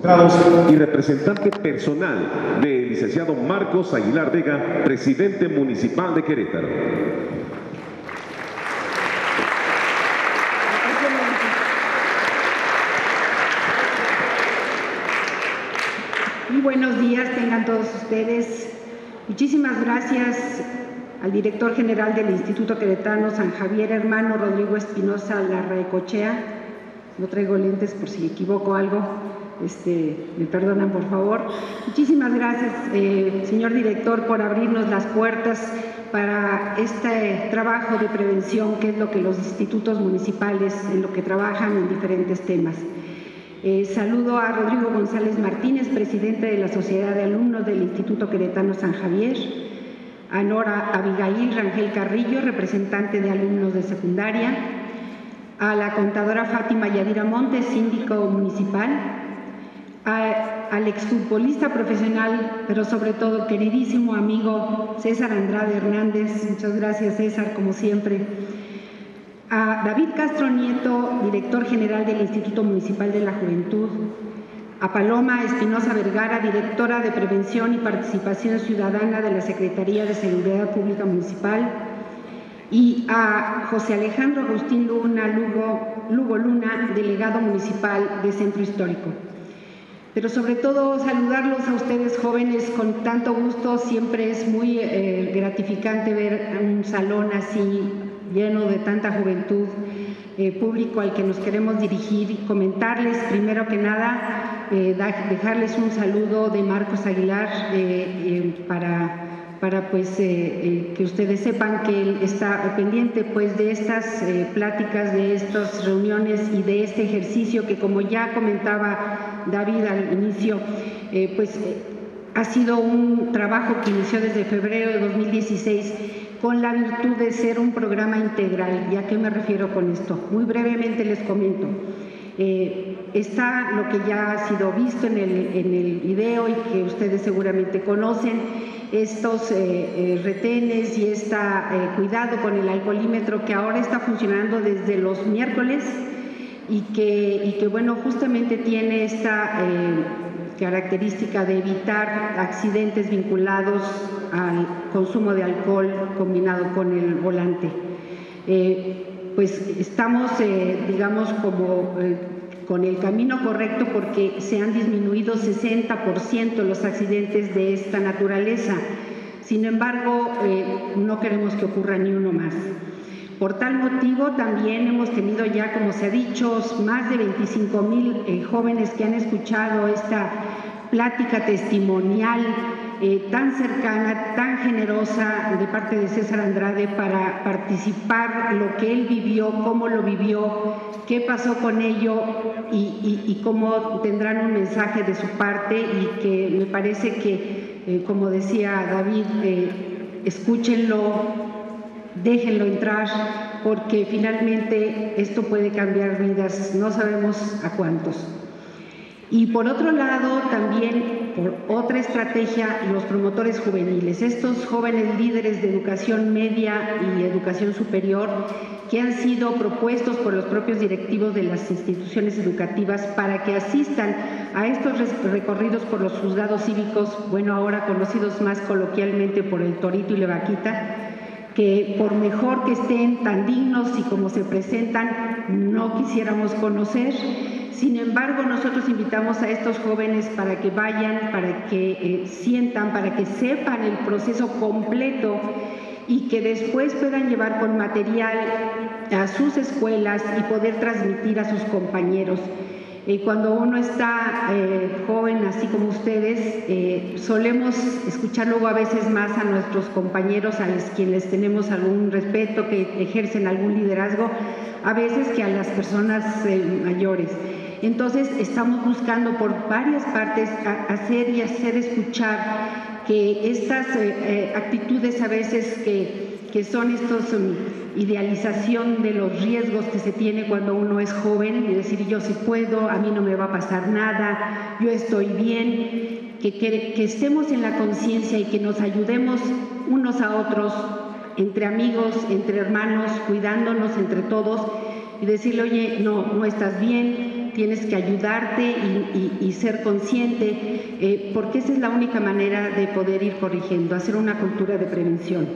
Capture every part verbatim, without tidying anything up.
y representante personal del licenciado Marcos Aguilar Vega, presidente municipal de Querétaro. Muy buenos días tengan todos ustedes. Muchísimas gracias al director general del Instituto Queretano San Javier, hermano Rodrigo Espinosa Larraecochea. No traigo lentes por si me equivoco algo. Este, me perdonan por favor. Muchísimas gracias, eh, señor director, por abrirnos las puertas para este trabajo de prevención, que es lo que los institutos municipales, en lo que trabajan en diferentes temas. Eh, saludo a Rodrigo González Martínez, presidente de la Sociedad de Alumnos del Instituto Queretano San Javier, a Nora Abigail Rangel Carrillo, representante de alumnos de secundaria, a la contadora Fátima Yadira Montes, síndico municipal, A, al exfutbolista profesional, pero sobre todo queridísimo amigo César Andrade Hernández, muchas gracias César, como siempre, a David Castro Nieto, director general del Instituto Municipal de la Juventud, a Paloma Espinosa Vergara, directora de Prevención y Participación Ciudadana de la Secretaría de Seguridad Pública Municipal, y a José Alejandro Agustín Luna Lugo, Lugo Luna, delegado municipal de Centro Histórico. Pero sobre todo saludarlos a ustedes jóvenes con tanto gusto. Siempre es muy eh, gratificante ver un salón así lleno de tanta juventud, eh, público al que nos queremos dirigir y comentarles primero que nada, eh, da, dejarles un saludo de Marcos Aguilar eh, eh, para, para pues, eh, eh, que ustedes sepan que él está pendiente pues, de estas eh, pláticas, de estas reuniones y de este ejercicio que, como ya comentaba David al inicio, eh, pues eh, ha sido un trabajo que inició desde febrero de dos mil dieciséis con la virtud de ser un programa integral. ¿Y a qué me refiero con esto? Muy brevemente les comento. Eh, está lo que ya ha sido visto en el, en el video y que ustedes seguramente conocen, estos eh, eh, retenes y este eh, cuidado con el alcoholímetro que ahora está funcionando desde los miércoles y que, y que bueno, justamente tiene esta eh, característica de evitar accidentes vinculados al consumo de alcohol combinado con el volante. Eh, pues estamos, eh, digamos, como eh, con el camino correcto porque se han disminuido sesenta por ciento los accidentes de esta naturaleza. Sin embargo, eh, no queremos que ocurra ni uno más. Por tal motivo, también hemos tenido ya, como se ha dicho, más de veinticinco mil eh, jóvenes que han escuchado esta plática testimonial eh, tan cercana, tan generosa de parte de César Andrade para participar lo que él vivió, cómo lo vivió, qué pasó con ello y, y, y cómo tendrán un mensaje de su parte y que me parece que, eh, como decía David, eh, escúchenlo, déjenlo entrar, porque finalmente esto puede cambiar vidas, no sabemos a cuántos. Y por otro lado, también por otra estrategia, los promotores juveniles, estos jóvenes líderes de educación media y educación superior que han sido propuestos por los propios directivos de las instituciones educativas para que asistan a estos recorridos por los juzgados cívicos, bueno, ahora conocidos más coloquialmente por el Torito y la Vaquita, que por mejor que estén tan dignos y como se presentan, no quisiéramos conocer. Sin embargo, nosotros invitamos a estos jóvenes para que vayan, para que eh, sientan, para que sepan el proceso completo y que después puedan llevar con material a sus escuelas y poder transmitir a sus compañeros. Eh, cuando uno está eh, joven, así como ustedes, eh, solemos escuchar luego a veces más a nuestros compañeros, a los quienes tenemos algún respeto, que ejercen algún liderazgo, a veces que a las personas eh, mayores. Entonces, estamos buscando por varias partes a, hacer y hacer escuchar que estas eh, eh, actitudes a veces que, que son estos um, idealización de los riesgos que se tiene cuando uno es joven, y decir yo sí puedo, a mí no me va a pasar nada, yo estoy bien, que, que, que estemos en la conciencia y que nos ayudemos unos a otros, entre amigos, entre hermanos, cuidándonos entre todos y decirle, oye, no, no estás bien, tienes que ayudarte y, y, y ser consciente, eh, porque esa es la única manera de poder ir corrigiendo, hacer una cultura de prevención.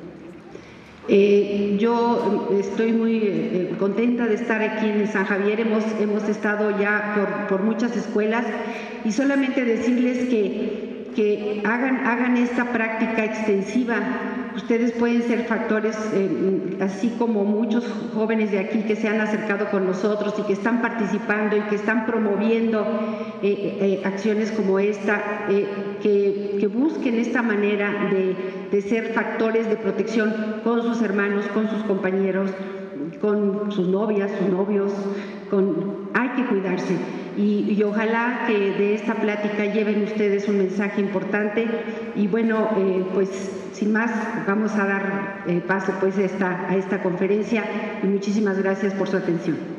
Eh, yo estoy muy eh, contenta de estar aquí en San Javier, hemos, hemos estado ya por, por muchas escuelas y solamente decirles que, que hagan, hagan esta práctica extensiva. Ustedes pueden ser factores, eh, así como muchos jóvenes de aquí que se han acercado con nosotros y que están participando y que están promoviendo eh, eh, acciones como esta, eh, que, que busquen esta manera de, de ser factores de protección con sus hermanos, con sus compañeros, con sus novias, sus novios, con, hay que cuidarse. Y, y ojalá que de esta plática lleven ustedes un mensaje importante y bueno, eh, pues sin más vamos a dar eh, paso pues a esta, a esta conferencia y muchísimas gracias por su atención.